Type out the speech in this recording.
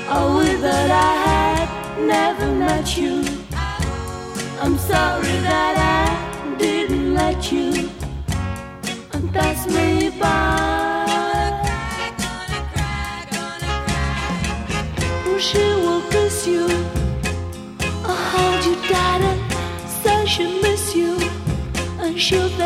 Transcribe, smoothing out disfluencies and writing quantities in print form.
Oh, wish that I had never met you. I'm sorry that I didn't let you pass me by. She will kiss you or hold you tight and say she miss you, and she'll